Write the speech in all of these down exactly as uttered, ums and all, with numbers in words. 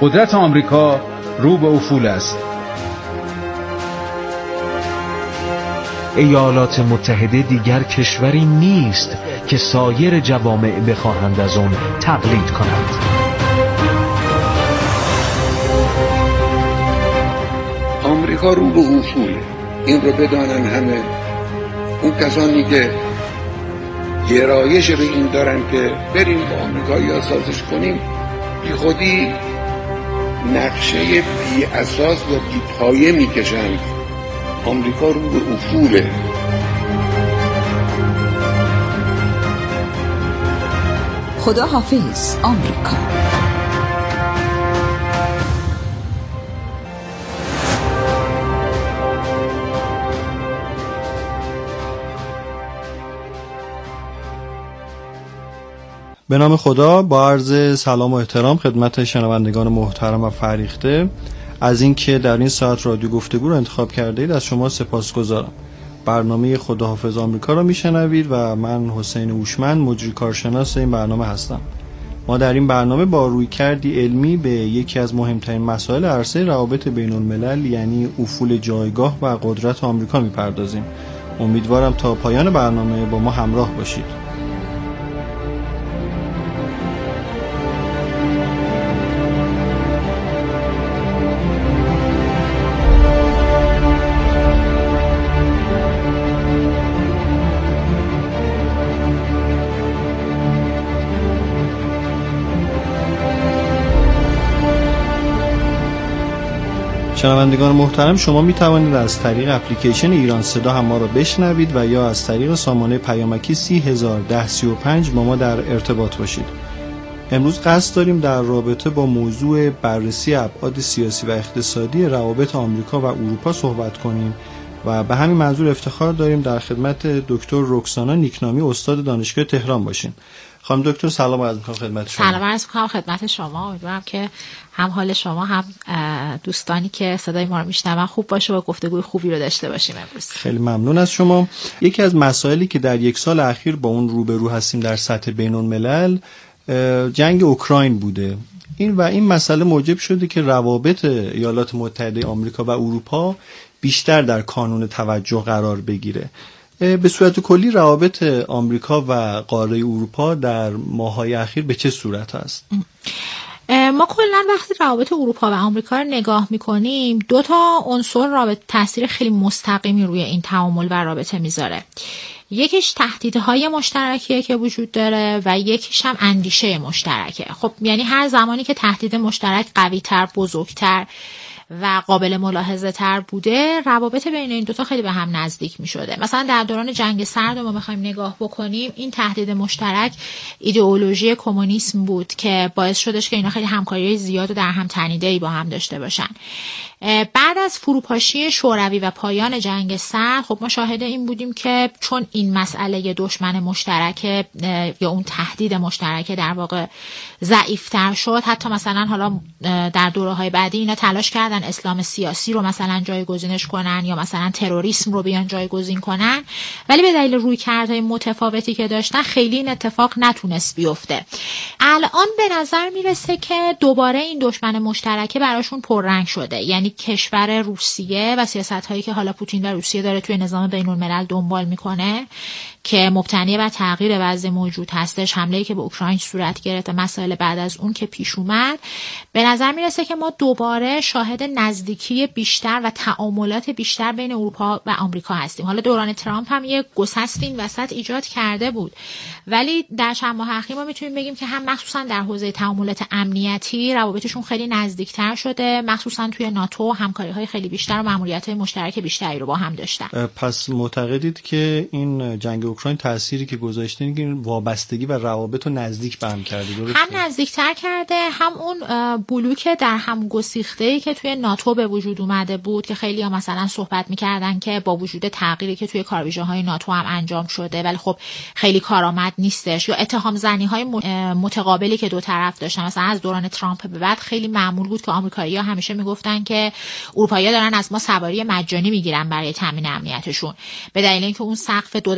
قدرت آمریکا رو به افول است. ایالات متحده دیگر کشوری نیست که سایر جوامع بخواهند از آن تقلید کنند. آمریکا رو به افول، این رو بدانن همه. اون کسانی که گرایش به این دارن که بریم با آمریکایی‌ها سازش کنیم، بی خودی نقشه بی اساس و بی پایه میکشند. آمریکا رو به افوله. خدا حافظ آمریکا. به نام خدا، با عرض سلام و احترام خدمت شنوندگان محترم و فریخته از اینکه در این ساعت رادیو گفتگو رو انتخاب کرده اید، از شما سپاسگزارم. برنامه خداحافظ آمریکا رو میشنوید و من حسین هوشمند مجری کارشناس این برنامه هستم. ما در این برنامه با رویکردی علمی به یکی از مهمترین مسائل عرصه روابط بین الملل یعنی افول جایگاه و قدرت آمریکا میپردازیم. امیدوارم تا پایان برنامه با ما همراه باشید. شنوندگان محترم، شما می توانید از طریق اپلیکیشن ایران صدا هم ما را بشنوید و یا از طریق سامانه پیامکی سی هزار ده سی و پنج با ما در ارتباط باشید. امروز قصد داریم در رابطه با موضوع بررسی ابعاد سیاسی و اقتصادی روابط آمریکا و اروپا صحبت کنیم و به همین منظور افتخار داریم در خدمت دکتر رکسانا نیکنامی استاد دانشگاه تهران باشیم. خانم دکتر سلام عرض می‌کنم خدمت شما. سلام عرض می‌کنم خدمت شما. امیدوارم که هم حال شما هم دوستانی که صدای ما رو میشنون خوب باشه و گفتگوی خوبی رو داشته باشیم امروز. خیلی ممنون از شما. یکی از مسائلی که در یک سال اخیر با اون روبرو هستیم در سطح بین‌الملل جنگ اوکراین بوده. این و این مسئله موجب شده که روابط ایالات متحده آمریکا و اروپا بیشتر در کانون توجه قرار بگیره. به صورت کلی روابط آمریکا و قاره اروپا در ماه‌های اخیر به چه صورت است؟ ما کلا وقتی روابط اروپا و آمریکا رو نگاه می‌کنیم، دو تا عنصر رابطه تاثیر خیلی مستقیمی روی این تعامل و رابطه میذاره. یکیش تهدیدهای مشترکیه که وجود داره و یکیش هم اندیشه مشترکه. خب یعنی هر زمانی که تهدید مشترک قوی‌تر، بزرگتر و قابل ملاحظه تر بوده، روابط بین این دوتا خیلی به هم نزدیک می شده. مثلا در دوران جنگ سرد ما بخوایم نگاه بکنیم، این تهدید مشترک ایدئولوژی کمونیسم بود که باعث شدش که اینا خیلی همکاری زیاد و در هم تنیده‌ای با هم داشته باشن. بعد از فروپاشی شوروی و پایان جنگ سرد، خب ما شاهد این بودیم که چون این مسئله دشمن مشترک یا اون تهدید مشترک در واقع ضعیف‌تر شد، حتی مثلا حالا در دوره‌های بعدی اینا تلاش کردن اسلام سیاسی رو مثلا جایگزینش کنن یا مثلا تروریسم رو بیان جایگزین کنن، ولی به دلیل رویکردهای متفاوتی که داشتن خیلی این اتفاق نتونست بیفته. الان به نظر میرسه که دوباره این دشمن مشترک براشون پررنگ شده، یعنی کشور روسیه و سیاست‌هایی که حالا پوتین و روسیه داره توی نظام بین‌الملل دنبال میکنه که مبتنی بر تغییر وضع موجود هستش، حمله‌ای که به اوکراین صورت گرفت و مسائل بعد از اون که پیش اومد، به نظر میرسه که ما دوباره شاهد نزدیکی بیشتر و تعاملات بیشتر بین اروپا و آمریکا هستیم. حالا دوران ترامپ هم یه گسستی این وسط ایجاد کرده بود، ولی در چند ماه اخیر ما میتونیم بگیم که هم مخصوصا در حوزه تعاملات امنیتی روابطشون خیلی نزدیکتر شده، مخصوصا توی ناتو همکاری‌های خیلی بیشتر و مأموریت‌های مشترک بیشتری رو با هم داشتن. پس معتقدید که این جنگ اوکراین تأثیری که گذاشته اینه که وابستگی و روابط رو نزدیک به هم کرده، درسته؟ هم نزدیکتر کرده، هم اون بلوک در هم گسیخته‌ای که توی ناتو به وجود اومده بود که خیلی‌ها مثلا صحبت می‌کردن که با وجود تغییری که توی کاربیژه‌های ناتو هم انجام شده ولی خب خیلی کارآمد نیستش، یا اتهام زنی‌های متقابلی که دو طرف داشتن. مثلا از دوران ترامپ به بعد خیلی معمول بود که آمریکایی‌ها همیشه میگفتن که اروپایی‌ها دارن از ما سواری مجانی میگیرن برای تامین امنیتشون، به دلیل اینکه اون سقف دو درصد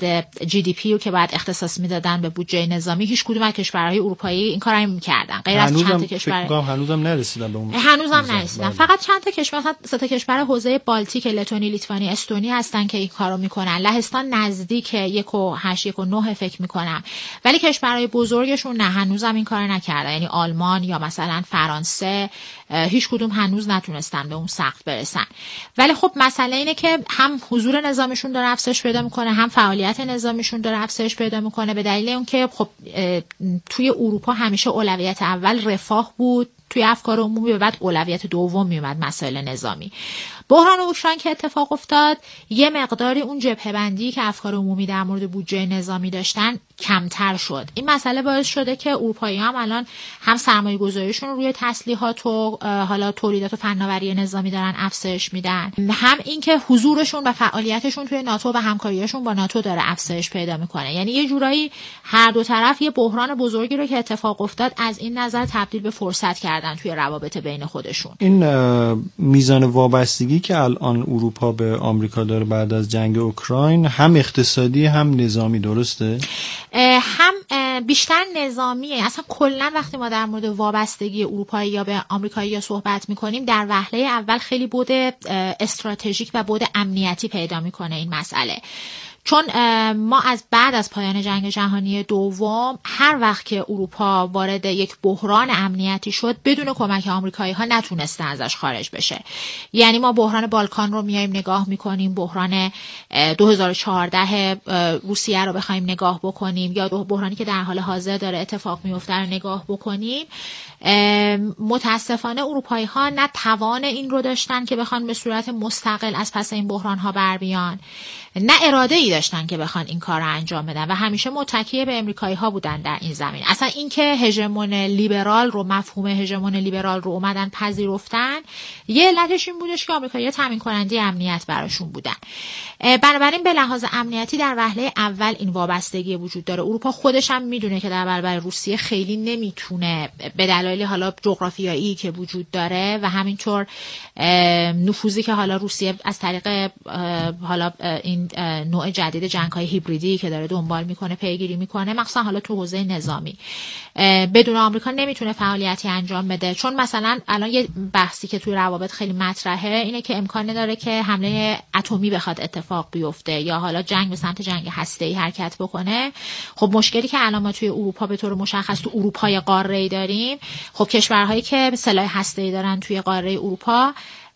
درصد جی دی پی رو که بعد اختصاص میدادن به بودجه نظامی، هیچ کدوم از کشورهای اروپایی این کارا نمی‌کردن غیر از چند تا کشور. فکر کنم هنوزم نرسیدن به اون. هنوزم نرسیدن. فقط چند تا کشور، مثلا سه تا کشور حوزه بالتیک، لتونی، لیتوانی، استونی هستن که این کارو میکنن. لهستان نزدیک یک و هشت یک و نه فکر میکنم، ولی کشورهای بزرگشون نه، هنوزم این کار نکردن. یعنی آلمان یا مثلا فرانسه هیچ کدوم هنوز نتونستن به اون سقف برسن. ولی خب مسئله اینه که هم حضور نظامیشون داره افزایش پیدا میکنه، هم فعالیت نظامیشون داره افزایش پیدا میکنه، به دلیل اینکه خب توی اروپا همیشه اولویت اول رفاه بود، توی افکار عمومی، به بعد اولویت دوم میومد مسائل نظامی. بحران اوکراین که اتفاق افتاد، یه مقداری اون جبهه بندی که افکار عمومی در مورد بودجه نظامی داشتن کمتر شد. این مسئله باعث شده که اروپایی‌ها هم الان هم سرمایه گذاریشون روی تسلیحات و حالا تولیدات و فناوری نظامی دارن افزایش میدن، هم اینکه حضورشون و فعالیتشون توی ناتو و همکاریشون با ناتو داره افزایش پیدا میکنه. یعنی یه جورایی هر دو طرف یه بحران بزرگی رو که اتفاق افتاد از این نظر تبدیل به فرصت کردن توی روابط بین خودشون. این میزان وابستگی که الان اروپا به آمریکا داره بعد از جنگ اوکراین، هم اقتصادی هم نظامی، درسته؟ هم بیشتر نظامیه. اصلا کلا وقتی ما در مورد وابستگی اروپایی یا به آمریکایی یا صحبت میکنیم، در وهله اول خیلی بود استراتژیک و بود امنیتی پیدا میکنه این مسئله. چون ما از بعد از پایان جنگ جهانی دوم هر وقت که اروپا وارد یک بحران امنیتی شد، بدون کمک آمریکایی ها نتونسته ازش خارج بشه. یعنی ما بحران بالکان رو میایم نگاه میکنیم، بحران دو هزار و چهارده روسیه رو بخوایم نگاه بکنیم، یا بحرانی که در حال حاضر داره اتفاق میفته رو نگاه بکنیم، متاسفانه اروپایی ها نه توان این رو داشتن که بخوان به صورت مستقل از پس این بحران ها بر بیان، نه اراده ای داشتن که بخوان این کار رو انجام بدن و همیشه متکی به امریکایی ها بودن در این زمین. اصلا اینکه هژمون لیبرال رو، مفهوم هژمون لیبرال رو اومدن پذیرفتن، یه علتش این بودش که آمریکایی‌ها تامین کننده امنیت براشون بودن. بنابراین به لحاظ امنیتی در وهله اول این وابستگی وجود داره. اروپا خودش هم میدونه که در برابر روسیه خیلی نمیتونه، به دلایل حالا جغرافیایی که وجود داره و همینطور نفوذی که حالا روسیه از طریق حالا این نوع جدید جنگ‌های هیبریدی که داره دنبال میکنه، پیگیری میکنه، مخصوصا حالا تو حوزه نظامی، بدون آمریکا نمیتونه فعالیتی انجام بده. چون مثلا الان یه بحثی که توی روابط خیلی مطرحه اینه که امکان نداره که حمله اتمی بخواد اتفاق بیفته یا حالا جنگ به سمت جنگ هسته‌ای حرکت بکنه. خب مشکلی که الان ما توی اروپا به طور مشخص تو اروپای قاره‌ای داریم، خب کشورهایی که سلاح هسته‌ای دارن توی قاره اروپا،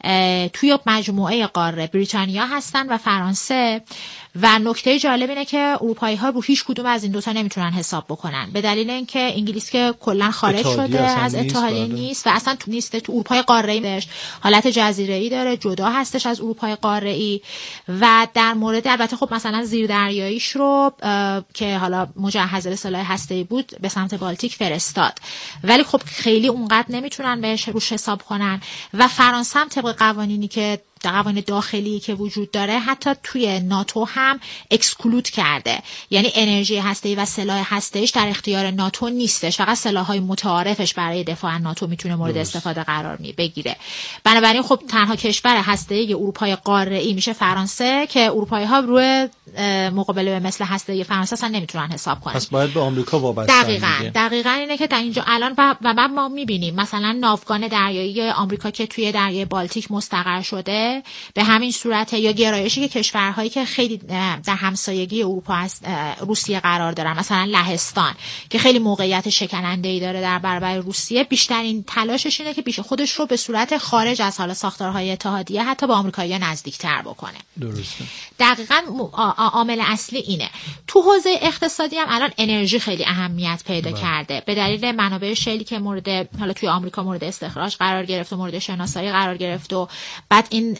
توی مجموعه قاره بریتانیا هستن و فرانسه. و نکته جالب اینه که اروپایی ها رو هیچ کدوم از این دوتا نمیتونن حساب بکنن، به دلیل اینکه انگلیس که کلا خارج شده از اتحادیه نیست و اصلا تو نیست، تو اروپای قاره‌ای بهش حالت جزیره‌ای داره، جدا هستش از اروپای قاره‌ای. و در مورد البته خب مثلا زیردریاییش رو که حالا مجهز به سلاح هسته‌ای بود به سمت بالتیک فرستاد، ولی خب خیلی اونقدر نمیتونن بهش روش حساب کنن. و فرانسه هم طبق قوانینی که قوانین داخلی که وجود داره حتی توی ناتو هم اکسکلود کرده، یعنی انرژی هسته‌ای و سلاح هسته‌ایش در اختیار ناتو نیستش، فقط سلاح‌های متعارفش برای دفاع از ناتو میتونه مورد درست. استفاده قرار می بگیره. بنابراین خب تنها کشور هسته‌ای اروپای قاره‌ای میشه فرانسه که اروپایی‌ها روی مقابله به مثل هسته‌ای فرانسه اصلا نمیتونن حساب کنن. پس باید به آمریکا وابسته. دقیقاً دقیقاً اینه که در اینجا الان و, و ما می‌بینیم مثلا ناوگان دریایی آمریکا که توی دریای بالتیک مستقر شده، به همین صورت، یا گرایشی که کشورهایی که خیلی در همسایگی اروپا است روسیه قرار دارن، مثلا لهستان که خیلی موقعیت شکننده‌ای داره در برابر روسیه، بیشترین تلاشش اینه که بیش خودش رو به صورت خارج از حالا ساختارهای اتحادیه حتی با آمریکایی‌ها نزدیک‌تر بکنه. درسته. دقیقاً عامل اصلی اینه. تو حوزه اقتصادی هم الان انرژی خیلی اهمیت پیدا باید. کرده به دلیل منابع شیلی که مورد حالا توی آمریکا مورد استخراج قرار گرفت و مورد شناسایی قرار گرفت و بعد این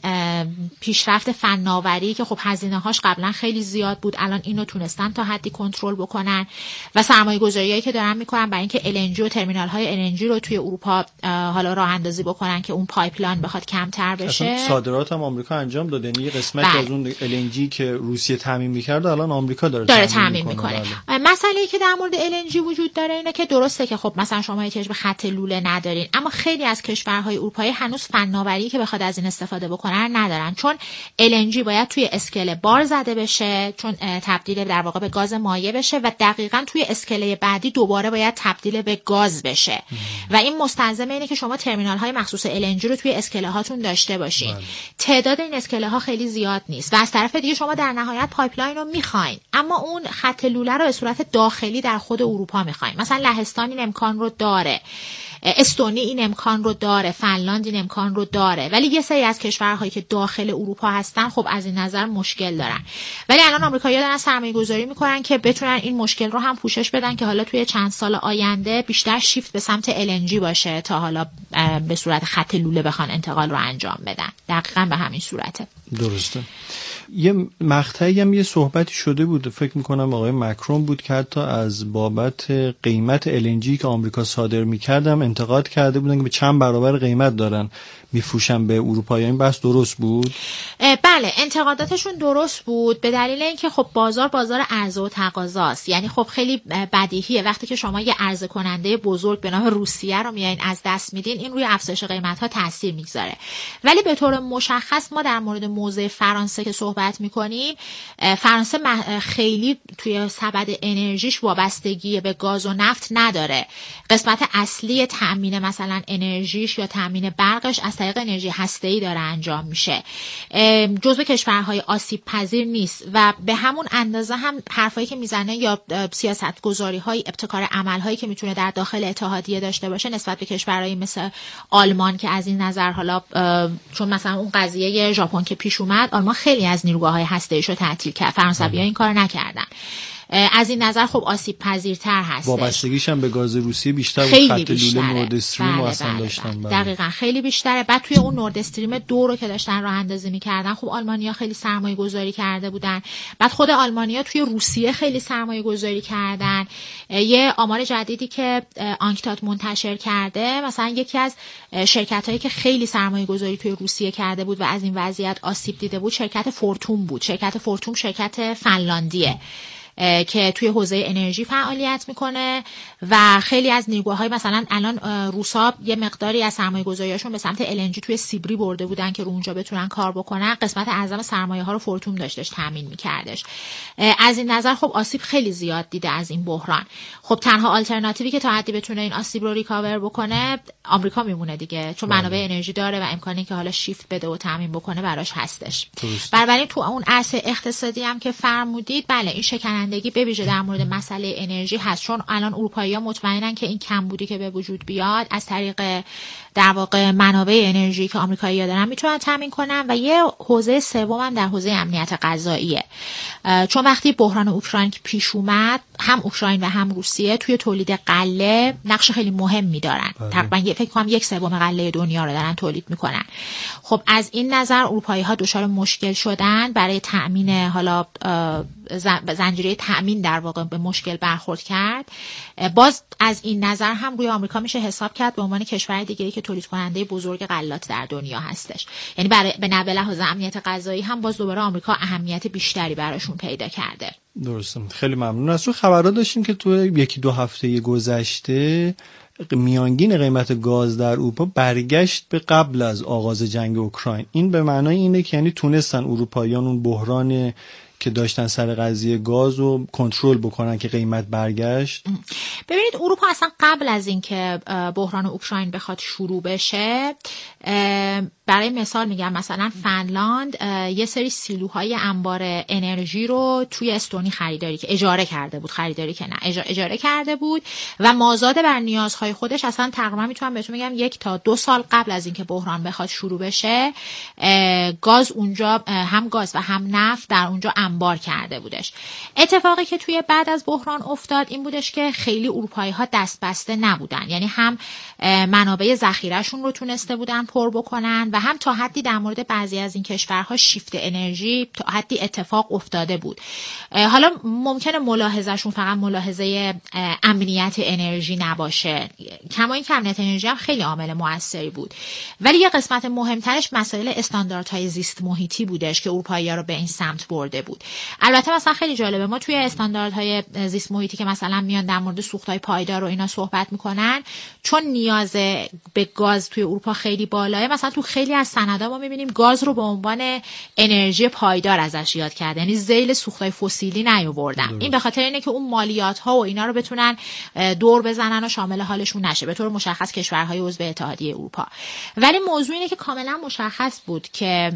پیشرفت فناوری که خب هزینه‌هاش قبلا خیلی زیاد بود، الان اینو تونستن تا حدی کنترل بکنن و سرمایه‌گذاریایی که دارن میکنن برای اینکه ال ان جی و ترمینال‌های ال ان جی رو توی اروپا حالا راه اندازی بکنن که اون پایپلاین بخواد کمتر بشه. اصلا صادرات هم آمریکا انجام داده، یعنی یه قسمت از اون ال ان جی که روسیه تامین می‌کرد الان آمریکا داره, داره تامین میکنه. من مسئله‌ای که در مورد ال ان جی وجود داره اینه که درسته که خب مثلا شما احتیاج به خط لوله ندارین، اما خیلی از کشورهای اروپایی هنوز فناوری که بخواد از این استفاده بکنن ندارن، چون ال ان جی باید توی اسکله بار زده بشه، چون تبدیل در واقع به گاز مایع بشه و دقیقاً توی اسکله بعدی دوباره باید تبدیل به گاز بشه و این مستلزم اینه که شما ترمینال‌های مخصوص ال ان جی رو توی اسکله هاتون داشته باشین. بله. تعداد این اسکله ها خیلی زیاد نیست و از طرف دیگه شما در نهایت پایپلاین رو می‌خواین، اما اون خط لوله رو به صورت داخلی در خود اروپا می‌خواین. مثلا لهستان این امکان رو داره، استونی این امکان رو داره، فنلاند این امکان رو داره، ولی یه سری از کشورهایی که داخل اروپا هستن خب از این نظر مشکل دارن. ولی الان آمریکایی‌ها دارن سرمایه‌گذاری میکنن که بتونن این مشکل رو هم پوشش بدن که حالا توی چند سال آینده بیشتر شیفت به سمت ال ان جی باشه تا حالا به صورت خط لوله بخوان انتقال رو انجام بدن. دقیقاً به همین صورته. درسته. یه مقطعی هم یه صحبتی شده بود، فکر میکنم آقای مکرون بود که حتی از بابت قیمت ال ان جی که آمریکا صادر میکردم انتقاد کرده بودن که به چند برابر قیمت دارن میفروشن به اروپایی. این بحث درست بود؟ بله، انتقاداتشون درست بود به دلیل اینکه خب بازار بازار عرضه و تقاضاست. یعنی خب خیلی بدیهیه وقتی که شما یه عرضه کننده بزرگ به نام روسیه رو میایین از دست میدین، این روی افزایش قیمت‌ها تاثیر میگذاره. ولی به طور مشخص ما در مورد موضع فرانسه که صحبت میکنیم، فرانسه خیلی توی سبد انرژیش وابستگی به گاز و نفت نداره. قسمت اصلی تامین مثلا انرژیش یا تامین برقش از طریق انرژی هسته‌ای داره انجام میشه، جزو کشورهای آسیب پذیر نیست و به همون اندازه هم حرفایی که میزنه یا سیاستگذاری‌های ابتکار عمل‌هایی که میتونه در داخل اتحادیه داشته باشه نسبت به کشورهایی مثل آلمان که از این نظر حالا چون مثلا اون قضیه ژاپن که پیش اومد، آلمان خیلی از نیروگاه‌های هسته‌ایشو تعطیل کرد، فرانسوی‌ها این کارو نکردن. از این نظر خب آسیب پذیرتر هست. وابستگیش هم به گاز روسیه بیشتر بود، خط لوله نورد استریم بله واسه بله داشتن. بله. دقیقاً خیلی بیشتره. بعد توی اون نورد استریم دو رو که داشتن راه اندازی می‌کردن، خب آلمانیا خیلی سرمایه گذاری کرده بودن. بعد خود آلمانیا توی روسیه خیلی سرمایه گذاری کردن. یه آمار جدیدی که آنکتات منتشر کرده، مثلا یکی از شرکتایی که خیلی سرمایه گذاری توی روسیه کرده بود و از این وضعیت آسیب دیده بود، شرکت فورتوم بود. شرکت فورتوم شرکت فنلاندیه که توی حوزه انرژی فعالیت میکنه و خیلی از نیروگاه‌های مثلا الان روسا یه مقداری از سرمایه‌گذاریاشون به سمت ال ان جی توی سیبری برده بودن که رو اونجا بتونن کار بکنن. قسمت اعظم سرمایه ها رو فورتوم داشتش تامین میکردش. از این نظر خب آسیب خیلی زیاد دیده از این بحران. خب تنها آلترناتیوی که تا حدی بتونه این آسیب رو ریکاور بکنه آمریکا میمونه دیگه، چون منابع انرژی داره و امکانی که حالا شیفت بده و تامین بکنه براش هستش. بنابراین تو اون عرصه اقتصادی هم که فرمودید، بله این شکنندگی به ویژه در مورد مسئله انرژی هست، چون الان اروپایی‌ها مطمئنن که این کمبودی که به وجود بیاد از طریق در واقع منابع انرژی که آمریکایی‌ها دارن میتونن تامین کنن. و یه حوزه سوم هم در حوزه امنیت غذاییه، چون وقتی بحران اوکراین پیش اومد، هم اوکراین و هم روسیه توی تولید غله نقش خیلی مهمی دارن. تقریبا فکر کنم یک سوم غله دنیا رو دارن تولید میکنن. خب از این نظر اروپایی‌ها دچار مشکل شدن برای تامین، حالا زنجیره تامین در واقع به مشکل برخورد کرد. باز از این نظر هم روی آمریکا میشه حساب کرد به عنوان کشور دیگه‌ای که تولید کننده بزرگ غلات در دنیا هستش. یعنی برای به نوع لحاظ امنیت غذایی هم باز دوباره آمریکا اهمیت بیشتری براشون پیدا کرده. درسته. خیلی ممنون. از تو خبرات داشتیم که تو یکی دو هفته گذشته میانگین قیمت گاز در اروپا برگشت به قبل از آغاز جنگ اوکراین. این به معنای اینه که یعنی تونستن اروپاییان اون بحران که داشتن سر قضیه گاز رو کنترل بکنن که قیمت برگشت. ببینید اروپا اصلا قبل از اینکه بحران اوکراین بخواد شروع بشه، برای مثال میگم مثلا فنلاند یه سری سیلوهای انبار انرژی رو توی استونی خریداری که اجاره کرده بود، خریداری که نه اجاره کرده بود و مازاد بر نیازهای خودش اصلا تقریبا میتونم بهتون بگم یک تا دو سال قبل از اینکه بحران بخواد شروع بشه، گاز اونجا هم گاز و هم نفت در اونجا انبار کرده بودش. اتفاقی که توی بعد از بحران افتاد این بودش که خیلی اروپایی ها دست بسته نبودن، یعنی هم منابع ذخیره‌شون رو تونسته بودن پر بکنن و هم تا حدی در مورد بعضی از این کشورها شیفت انرژی تا حدی اتفاق افتاده بود. حالا ممکنه ملاحظه‌شون فقط ملاحظه امنیت انرژی نباشه، کما این که امنیت انرژی هم خیلی عامل موثری بود، ولی یه قسمت مهمترش مسائل استانداردهای زیست محیطی بودش که اروپایی‌ها رو به این سمت برده بود. بود. البته مثلا خیلی جالبه، ما توی استانداردهای زیست محیطی که مثلا میان در مورد سوختهای پایدار و اینا صحبت میکنن، چون نیاز به گاز توی اروپا خیلی بالاه، مثلا تو خیلی از سندها ما میبینیم گاز رو به عنوان انرژی پایدار ازش یاد کرده، یعنی ذیل سوختهای فسیلی نیاوردن. این به خاطر اینه که اون مالیات ها و اینا رو بتونن دور بزنن و شامل حالشون نشه، به طور مشخص کشورهای عضو اتحادیه اروپا. ولی موضوع اینه که کاملا مشخص بود که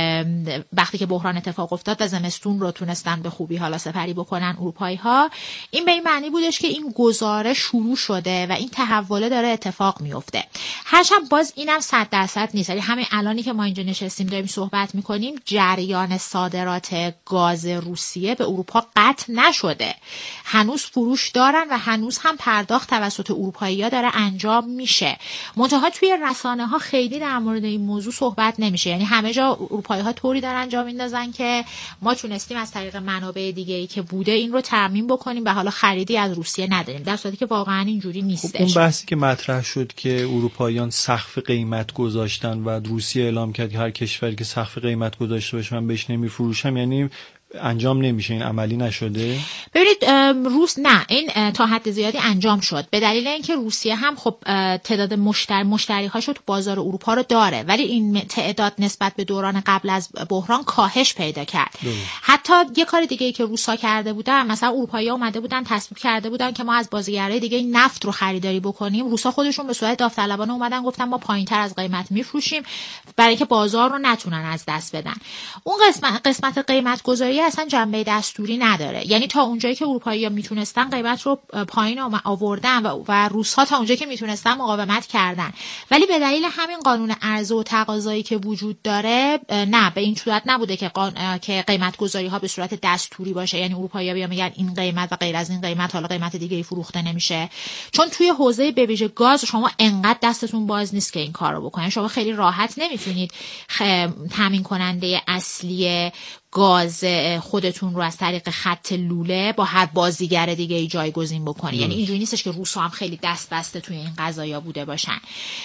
وقتی که بحران اتفاق افتاد و زمستون رو تونستن به خوبی حالا سپری بکنن اروپایی ها، این به این معنی بودش که این گزاره شروع شده و این تحوله داره اتفاق میفته. هرچند باز اینم صد درصد نیست، یعنی همین الانی که ما اینجا نشستیم داریم صحبت میکنیم، جریان صادرات گاز روسیه به اروپا قطع نشده، هنوز فروش دارن و هنوز هم پرداخت توسط اروپایی‌ها داره انجام میشه. منتها توی رسانه ها خیلی در مورد این موضوع صحبت نمیشه، یعنی همه جا اروپایی‌ها طوری دارن جا میندازن که ما تونستیم از طریق منابع دیگه‌ای که بوده این رو ترمیم بکنیم و حالا خریدی از روسیه نداریم، در صورتی که واقعا اینجوری نیستش. اون بحثی که مطرح شد که اروپاییان سقف قیمت گذاشتن و روسیه اعلام کرد که هر کشوری که سقف قیمت گذاشته باشه من بهش نمیفروشم، یعنی انجام نمیشه، این عملی نشده؟ ببینید روس نه، این تا حد زیادی انجام شد، به دلیل اینکه روسیه هم خب تعداد مشتری مشتری‌هاشو تو بازار اروپا رو داره، ولی این تعداد نسبت به دوران قبل از بحران کاهش پیدا کرد. داره. حتی یه کار دیگه ای که روسا کرده بودن، مثلا اروپایی‌ها اومده بودن تصویب کرده بودن که ما از بازیگرای دیگه نفت رو خریداری بکنیم، روسا خودشون به صورت داوطلبانه اومدن گفتن ما پایین‌تر از قیمت میفروشیم برای اینکه بازار رو نتونن از دست بدن. اون قسمت قسمت قیمت گذاری اصلا جنبه دستوری نداره، یعنی تا اونجایی که اروپایی‌ها میتونستن قیمت رو پایین آوردن و, و روس‌ها تا اونجایی که میتونستن مقاومت کردن، ولی به دلیل همین قانون عرضه و تقاضایی که وجود داره نه، به این صورت نبوده که قان... که قیمت گذاری ها به صورت دستوری باشه، یعنی اروپایی‌ها بیان میگن این قیمت و غیر از این قیمت حالا قیمت دیگه‌ای فروخته نمیشه، چون توی حوزه به ویژه گاز شما انقدر دستتون باز نیست که این کارو بکنید. شما خیلی راحت نمیتونید خ... تامین کننده اصلی گاز خودتون رو از طریق خط لوله با هر بازیگر دیگه ای جایگزین بکنی، یعنی اینجوری نیستش که روس‌ها هم خیلی دست بسته توی این قضایا بوده باشن.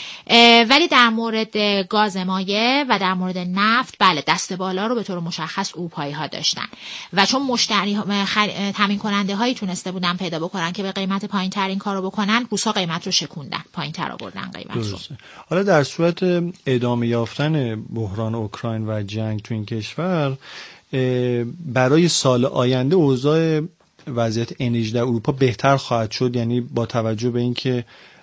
ولی در مورد گاز مایع و در مورد نفت بله دست بالا رو به طور مشخص اروپایی ها داشتن و چون مشتری خر... تامین کننده هایی تونسته بودن پیدا بکنن که به قیمت پایین تر این کارو بکنن، روسا قیمت رو شکوندن، پایین تر آوردن قیمت رو. حالا در صورت ادامه یافتن بحران اوکراین و جنگ تو این کشور، برای سال آینده اوضاع وضعیت انرژی در اروپا بهتر خواهد شد، یعنی با توجه به اینکه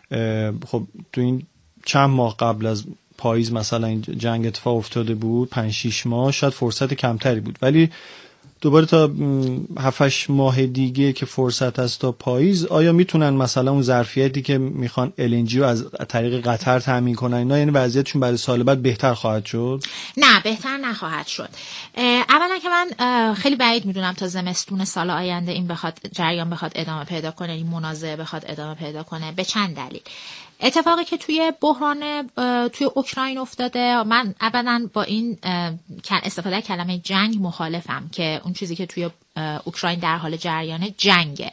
خب تو این چند ماه قبل از پاییز مثلا این جنگ اتفاق افتاده بود، پنج شش ماه شاید فرصت کمتری بود، ولی دوباره تا هفت هشت ماه دیگه که فرصت هست تا پاییز، آیا میتونن مثلا اون ظرفیتی که میخوان ال ان جی رو از طریق قطر تامین کنن اینا، یعنی وضعیتشون برای سال بعد بهتر خواهد شد؟ نه بهتر نخواهد شد. اولا که من خیلی بعید میدونم تا زمستون سال آینده این بخواد جریان بخواد ادامه پیدا کنه، این منازعه بخواد ادامه پیدا کنه، به چند دلیل. اتفاقی که توی بحران توی اوکراین افتاده، من ابداً با این استفاده کلمه جنگ مخالفم، که اون چیزی که توی اوکراین در حال جریان جنگه.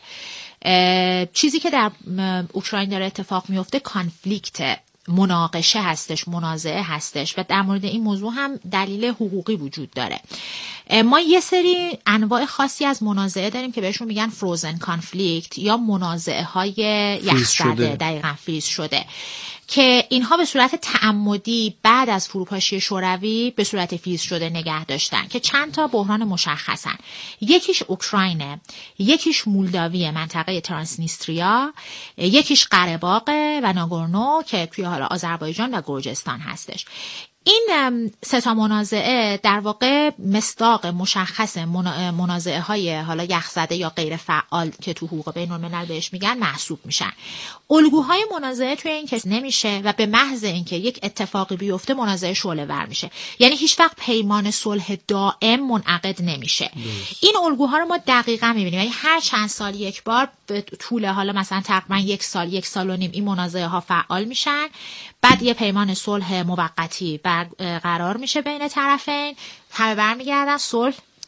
چیزی که در اوکراین داره اتفاق میفته کانفلیکت، مناقشه هستش، منازعه هستش و در مورد این موضوع هم دلیل حقوقی وجود داره. ما یه سری انواع خاصی از منازعه داریم که بهشون میگن فروزن کانفلیکت یا منازعه های یخزده، دقیقاً فریز شده، که اینها به صورت تعمدی بعد از فروپاشی شوروی به صورت فریز شده نگه داشتن، که چند تا بحران مشخصن. یکیش اوکراینه، یکیش مولداوی منطقه ترانسنیستریا، یکیش قره و ناگورنو که توی حالا آذربایجان و گرجستان هستش. این سه تا منازعه در واقع مصداق مشخص منازعه های حالا یخزده یا غیر فعال که تو حقوق بین الملل بهش میگن محسوب میشن. الگوهای منازعه توی این کس نمیشه و به محض اینکه یک اتفاقی بیفته منازعه شعله ور میشه، یعنی هیچ وقت پیمان صلح دائم منعقد نمیشه. بس. این الگوها رو ما دقیقاً میبینیم، یعنی هر چند سال یک بار به طول حالا مثلا تقریبا یک سال یک سال و نیم این منازعه ها فعال میشن، بعد یه پیمان صلح موقتی قرار میشه بین طرفین، همه برمیگردن، صلح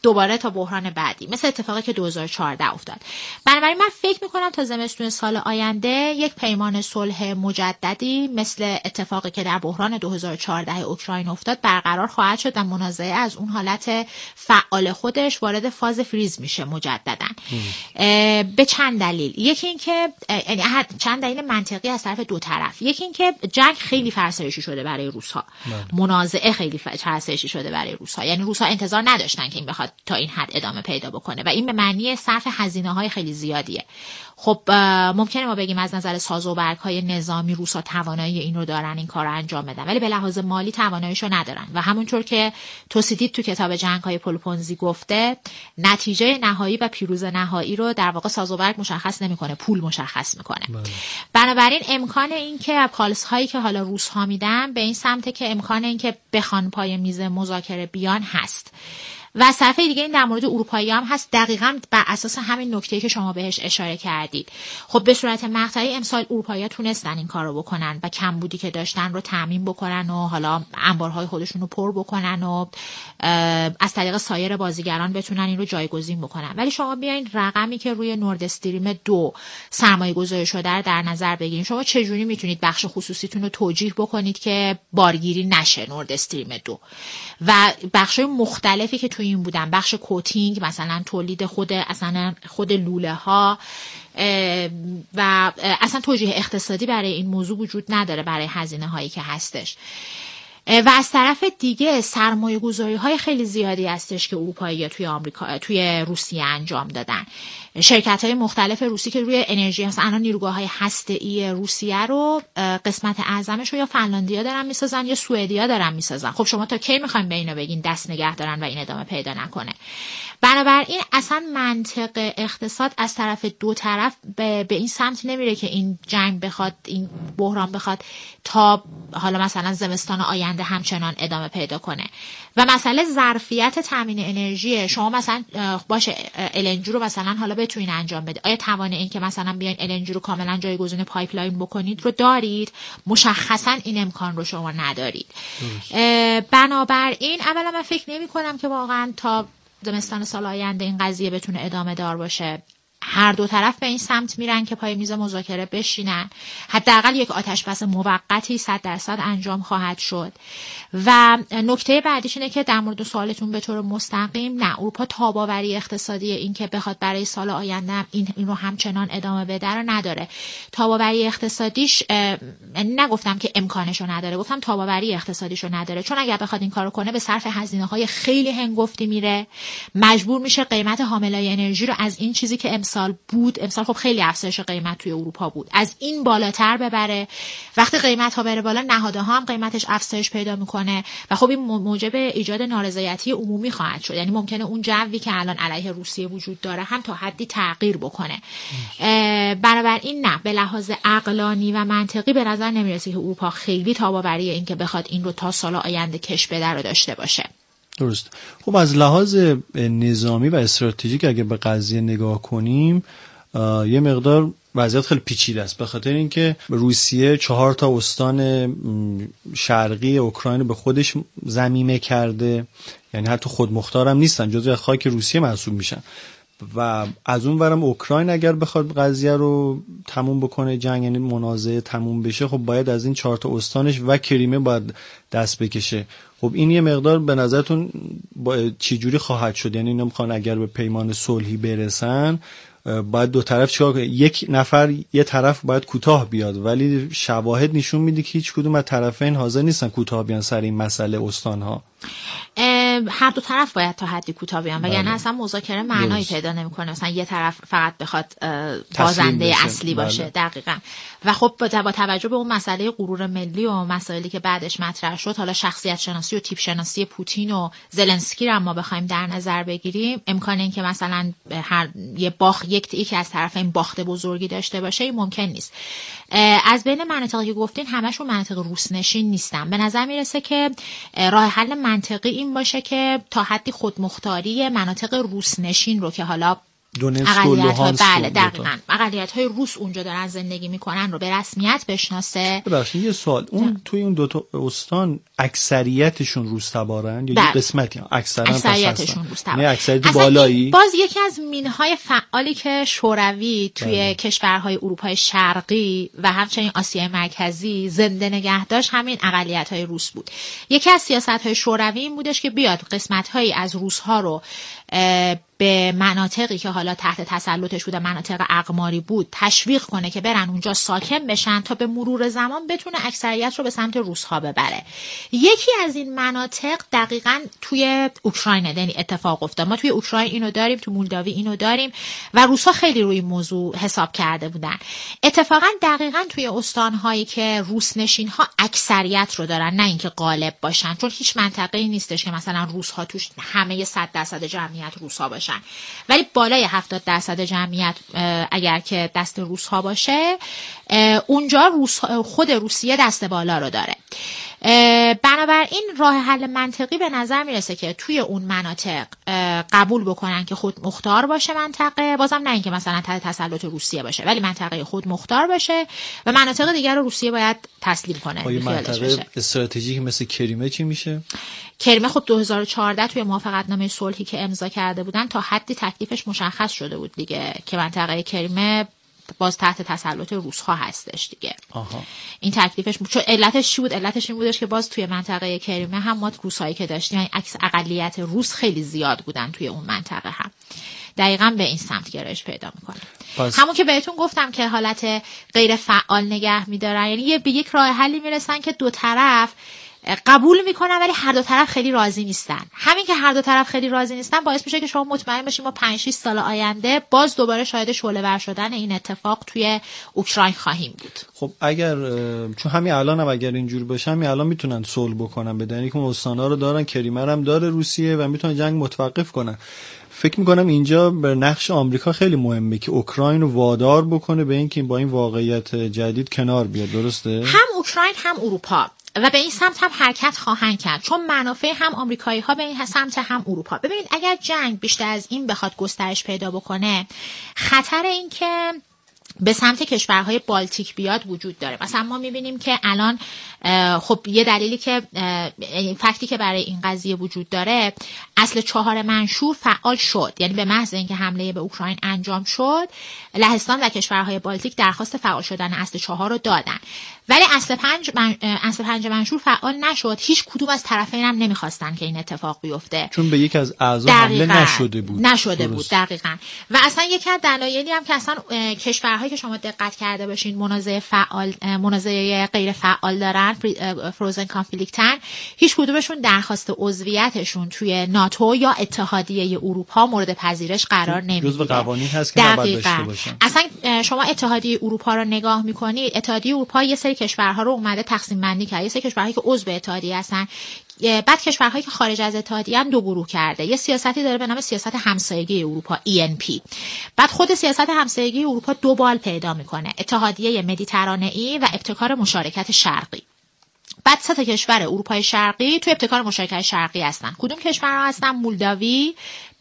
دوباره تا بحران بعدی، مثل اتفاقی که دو هزار و چهارده افتاد. بنابراین من فکر میکنم تا زمستون سال آینده یک پیمان صلح مجددی مثل اتفاقی که در بحران دو هزار و چهارده اوکراین افتاد برقرار خواهد شد و منازعه از اون حالت فعال خودش وارد فاز فریز میشه مجددا. به چند دلیل. یکی این که یعنی چند دلیل منطقی از طرف دو طرف. یکی این که جنگ خیلی فرسایشی شده برای روس‌ها. منازعه خیلی فرسایشی شده برای روس‌ها. یعنی روس‌ها انتظار نداشتن که این بخواد تا این حد ادامه پیدا بکنه و این به معنی صرف هزینه‌های خیلی زیادیه. خب ممکنه ما بگیم از نظر سازوبرگ‌های نظامی روس‌ها توانایی این رو دارن این کار رو انجام بدن، ولی به لحاظ مالی تواناییشو ندارن و همونطور که توسیدید تو کتاب جنگ‌های پلوپونزی گفته، نتیجه نهایی و پیروز نهایی رو در واقع سازوبرگ مشخص نمی‌کنه، پول مشخص می‌کنه. بنابراین امکان این که پالس هایی که حالا روس‌ها میدن به این سمته که امکان این که بخوان پای میز مذاکره بیان هست. و صفحه دیگه این در مورد اروپایی هم هست، دقیقاً بر اساس همین نکته‌ای که شما بهش اشاره کردید. خب به صورت مقطعی امسال اروپایی‌ها تونستن این کارو بکنن و کمبودی که داشتن رو تامین بکنن و حالا انبارهای خودشون رو پر بکنن و از طریق سایر بازیگران بتونن این رو جایگزین بکنن. ولی شما بیاین رقمی که روی نورد استریم دو سرمایه‌گذاری شده رو در نظر بگیرید. شما چجوری میتونید بخش خصوصیتون رو توجیه بکنید که بارگیری نشه نورد استریم دو و بخش‌های مختلفی که تو این بودن، بخش کوتینگ مثلا تولید خود اصلا خود لوله ها و اصلا توجیه اقتصادی برای این موضوع وجود نداره برای هزینه هایی که هستش. و از طرف دیگه سرمایه گذاری های خیلی زیادی هستش که اروپایی توی آمریکا توی روسیه انجام دادن. شرکت های مختلف روسی که روی انرژی مثلا الان نیروگاه های هسته‌ای روسیه رو قسمت اعظمش رو یا فنلاندیا دارن میسازن یا سوئدیا دارن میسازن. خب شما تا کی میخواین به اینا بگین دست نگه دارن و این ادامه پیدا نکنه؟ بنابراین اصلا منطق اقتصاد از طرف دو طرف به, به این سمت نمیره که این جنگ بخواد، این بحران بخواد تا حالا مثلا زمستان آینده همچنان ادامه پیدا کنه. و مسئله ظرفیت تامین انرژی، شما مثلا باشه ال‌ان‌جی رو مثلا حالا بتونین انجام بده، آیا توانه این که مثلا بیاین ال‌ان‌جی رو کاملا جایگزین پایپلاین بکنید رو دارید؟ مشخصا این امکان رو شما ندارید. بنابراین اولا من فکر نمی کنم که واقعا تا زمستان سال آینده این قضیه بتونه ادامه دار باشه. هر دو طرف به این سمت میرن که پای میز مذاکره بشینن، حداقل یک آتشبس موقتی صد درصد انجام خواهد شد. و نکته بعدیش اینه که در مورد سوالتون به طور مستقیم، نه اروپا تاباوری اقتصادی این که بخواد برای سال آینده این این رو همچنان ادامه بده رو نداره. تاباوری اقتصادیش نگفتم که امکانشو نداره، گفتم تاباوری اقتصادیشو نداره، چون اگر بخواد این کارو کنه به صرف هزینه‌های خیلی هنگفتی میره، مجبور میشه قیمت حاملای انرژی رو از این چیزی که امسال بود، امسال خب خیلی افزایش قیمت توی اروپا بود، از این بالاتر ببره. وقتی قیمت ها بره بالا، نهادها هم قیمتش افزایش پیدا میکنه و خب این موجب ایجاد نارضایتی عمومی خواهد شد. یعنی ممکنه اون جوی که الان علیه روسیه وجود داره هم تا حدی تغییر بکنه. بنابراین نه، به لحاظ عقلانی و منطقی به نظر نمیرسه که اروپا خیلی تاباوری این که بخواد این رو تا سال آینده کش بده رو داشته باشه. درست. خب از لحاظ نظامی و استراتژیک اگه به قضیه نگاه کنیم، یه مقدار وضعیت خیلی پیچیده است، به خاطر اینکه روسیه چهار تا استان شرقی اوکراین به خودش ضمیمه کرده، یعنی حتی خودمختار هم نیستن، جزو خاک روسیه محسوب میشن. و از اون ورم اوکراین اگر بخواد قضیه رو تموم بکنه، جنگ یعنی منازعه تموم بشه، خب باید از این چهار تا استانش و کریمه باید دست بکشه. خب این یه مقدار به نظرتون چی جوری خواهد شد؟ یعنی اینا میخوان اگر به پیمان صلحی برسن باید دو طرف چیکار کنه؟ یک نفر یه طرف باید کوتاه بیاد، ولی شواهد نشون میده که هیچ کدوم از طرفین حاضر نیستن کوتاه بیان سر این مسئله استانها. هر دو طرف باید تا حدی کوتاه بیان، وگرنه اصلا مذاکره معنایی پیدا نمیکنه. مثلا یه طرف فقط بخواد بازنده اصلی باشه. بله. دقیقاً. و خب با توجه به اون مسئله غرور ملی و مسائلی که بعدش مطرح شد، حالا شخصیت شناسی و تیپ شناسی پوتین و زلنسکی رو ما بخوایم در نظر بگیریم، امکان این که مثلا هر یه باخت یک یکی از طرفین باخت بزرگی داشته باشه این ممکن نیست. از بین مناطقی که گفتین همشون مناطق روس‌نشین نیستن. به نظر میرسه که راه حل منطقی این باشه که تا حدی خودمختاری مناطق روس‌نشین رو که حالا دونتسک و لوهانسک. بله دقیقاً اقلیت‌های روس اونجا دارن زندگی میکنن رو به رسمیت بشناسه. ببخشید یه سوال، اون توی اون دو تا استان اکثریتشون روس تبارن یا بله. یه قسمتی اکثرا اکثریتشون روس تبارن؟ نه اکثریت بالایی. باز یکی از مینهای فعالی که شوروی توی بله. کشورهای اروپای شرقی و همچنین آسیای مرکزی زنده نگه داشت همین اقلیت‌های روس بود. یکی از سیاست‌های شوروی این بودش که بیاد قسمت‌هایی از روس‌ها رو به مناطقی که حالا تحت تسلطش بود، مناطق اقماری بود، تشویق کنه که برن اونجا ساکن بشن تا به مرور زمان بتونه اکثریت رو به سمت روس‌ها ببره. یکی از این مناطق دقیقاً توی اوکراین یعنی اتفاق افتاد. ما توی اوکراین اینو داریم، تو مولداوی اینو داریم و روس‌ها خیلی روی موضوع حساب کرده بودن. اتفاقاً دقیقاً توی استان‌هایی که روس نشین‌ها اکثریت رو دارن، نه اینکه غالب باشن، چون هیچ منطقه‌ای نیستش که مثلا روس‌ها توش همه صد درصد جمعیت روس‌ها باشن، ولی بالای هفتاد درصد جمعیت اگر که دست روس‌ها باشه اونجا روس خود روسیه دست بالا رو داره. بنابراین راه حل منطقی به نظر میرسه که توی اون مناطق قبول بکنن که خود مختار باشه منطقه، بازم نه اینکه مثلا تحت تسلط روسیه باشه، ولی منطقه خود مختار باشه و مناطق دیگر رو روسیه باید تسلیم کنه. آیا منطقه استراتژیک مثل کریمه چی میشه؟ کریمه خب دو هزار و چهارده توی موافقتنامه صلحی که امضا کرده بودن تا حدی تکلیفش مشخص شده بود دیگه که منطقه کریمه باز تحت تسلط روس‌ها هستش دیگه. آها. این تکلیفش چون علتش چی بود؟ علتش این بودش که باز توی منطقه کریمه هم ما روسایی که داشتیم یعنی عکس اقلیت روس خیلی زیاد بودن توی اون منطقه هم. دقیقاً به این سمت گرایش پیدا میکنه. پس... همون که بهتون گفتم که حالت غیر فعال نگه میدارن، یعنی یه به یک راه حلی میرسن که دو طرف قبول میکنن ولی هر دو طرف خیلی راضی نیستن. همین که هر دو طرف خیلی راضی نیستن باعث میشه که شما مطمئن باشید ما پنج شش سال آینده باز دوباره شاهد شعله‌ور شدن این اتفاق توی اوکراین خواهیم بود. خب اگر چون همین الان هم اگر اینجوری باشه همین الان میتونن صلح بکنن، بدن که استانا رو دارن، کریمه هم داره روسیه و میتونن جنگ متوقف کنن. فکر میکنم اینجا به نقش آمریکا خیلی مهمه که اوکراین رو وادار بکنه به اینکه با این واقعیت جدید کنار بیاد. درسته؟ هم اوکراین هم اروپا و به این سمت هم حرکت خواهند کرد، چون منافع هم آمریکایی ها به این سمت هم اروپا. ببینید اگر جنگ بیشتر از این بخواد گسترش پیدا بکنه، خطر این که به سمت کشورهای بالتیک بیاد وجود داره. مثلا ما میبینیم که الان خب یه دلیلی که فکتی که برای این قضیه وجود داره، اصل چهار منشور فعال شد، یعنی به محض اینکه حمله به اوکراین انجام شد لهستان و کشورهای بالتیک درخواست فعال شدن اصل چهار رو دادن، ولی اصل پنج من... اصل پنج منشور فعال نشد. هیچ کدوم از طرفین هم نمیخواستن که این اتفاق بیفته چون به یک از اعضا حمله نشده بود نشده درست. بود دقیقاً. و اصلا یکی از دلایلی هم که اصلا کشورهایی که شما دقت کرده باشین منازعه فعال منازعه غیر فعال دارن، فروزن کانفلیکتن، هیچ کدومشون درخواست عضویتشون توی ناتو یا اتحادیه اروپا مورد پذیرش قرار نمیگیره. جزو قوانین هست که نباید داشته باشن. اصلا شما اتحادیه اروپا رو نگاه میکنید، اتحادیه اروپا یه سری کشورها رو اومده تقسیم بندی کرده، یه سری کشورهایی که عضو اتحادیه هستن، بعد کشورهایی که خارج از اتحادیه هم دو گروه کرده. یه سیاستی داره به نام سیاست همسایگی اروپا ای ان پی. بعد خود سیاست همسایگی اروپا دو بال پیدا میکنه، اتحادیه مدیترانه‌ای و ابتکار مشارکت شرقی. بعد سه تا کشور اروپای شرقی توی ابتکار مشارکت شرقی هستن. کدوم کشورها هستن؟ مولداوی،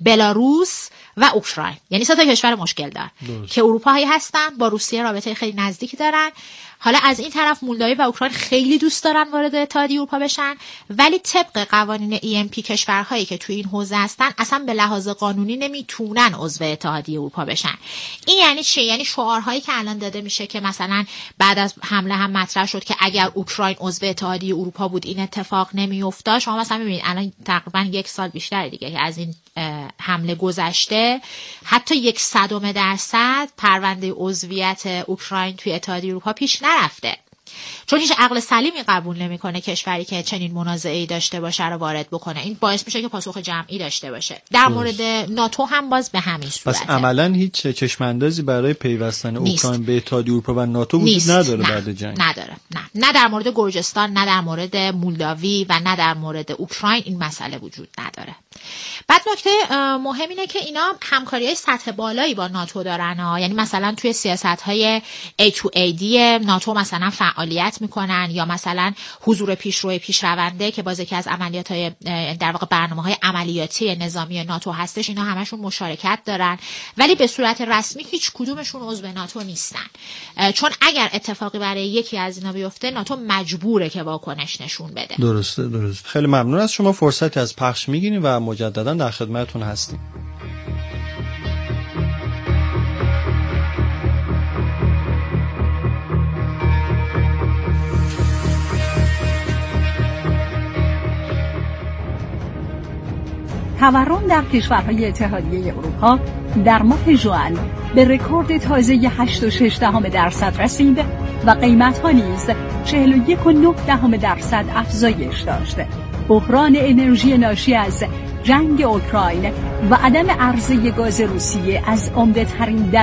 بلاروس و اوکراین. یعنی سه تا کشور مشکل دار که اروپایی هستن، با روسیه رابطه خیلی نزدیکی دارن. حالا از این طرف مولداوی و اوکراین خیلی دوست دارن وارد اتحادیه اروپا بشن، ولی طبق قوانین ای ام پی کشورهایی که توی این حوزه هستن اصلا به لحاظ قانونی نمیتونن عضو اتحادیه اروپا بشن. این یعنی چی؟ یعنی شعارهایی که الان داده میشه که مثلا بعد از حمله هم مطرح شد که اگر اوکراین عضو اتحادیه اروپا بود این اتفاق نمیافتاد. شما مثلا میبینید الان تقریبا یک سال بیشتر دیگه که از این حمله گذشته، حتی یک صدم درصد پرونده عضویت اوکراین توی اتحادیه اروپا پیش نرفته، چون هیچ عقل سلیمی قبول نمیکنه کشوری که چنین منازعه‌ای داشته باشه رو وارد بکنه. این باعث میشه که پاسخ جمعی داشته باشه. در مورد ناتو هم باز به همین صورته. پس عملاً هیچ چشماندازی برای پیوستن اوکراین به اتحادیه اروپا و ناتو وجود نیست. نداره نه. بعد جنگ. نداره. نه. نه در مورد گرجستان، نه در مورد مولداوی و نه در مورد اوکراین این مسئله وجود نداره. بعد نکته مهم اینه که اینا همکاری‌های سطح بالایی با ناتو دارن ها. یعنی مثلا توی سیاست‌های ای تو ای دی ناتو مثلا فعالیت میکنن، یا مثلا حضور پیشروی پیشرونده که باز یکی از عملیات‌های در واقع برنامه‌های عملیاتی نظامی ناتو هستش، اینا همشون مشارکت دارن، ولی به صورت رسمی هیچ کدومشون عضو ناتو نیستن، چون اگر اتفاقی برای یکی از اینا بیفته ناتو مجبوره که واکنش نشون بده. درسته درسته. خیلی ممنون از شما. فرصتی از پخش میگیریم و مجددا در خدمتتون هستیم. تورم در کشورهای اتحادیه اروپا در ماه ژوئن به رکورد تازه هشت و شش دهم درصد رسید و قیمت‌ها نیز چهل و یک و نه دهم درصد افزایش داشت. بحران انرژی ناشی از جنگ اوکراین و عدم عرضه گاز روسیه از عمده‌ترین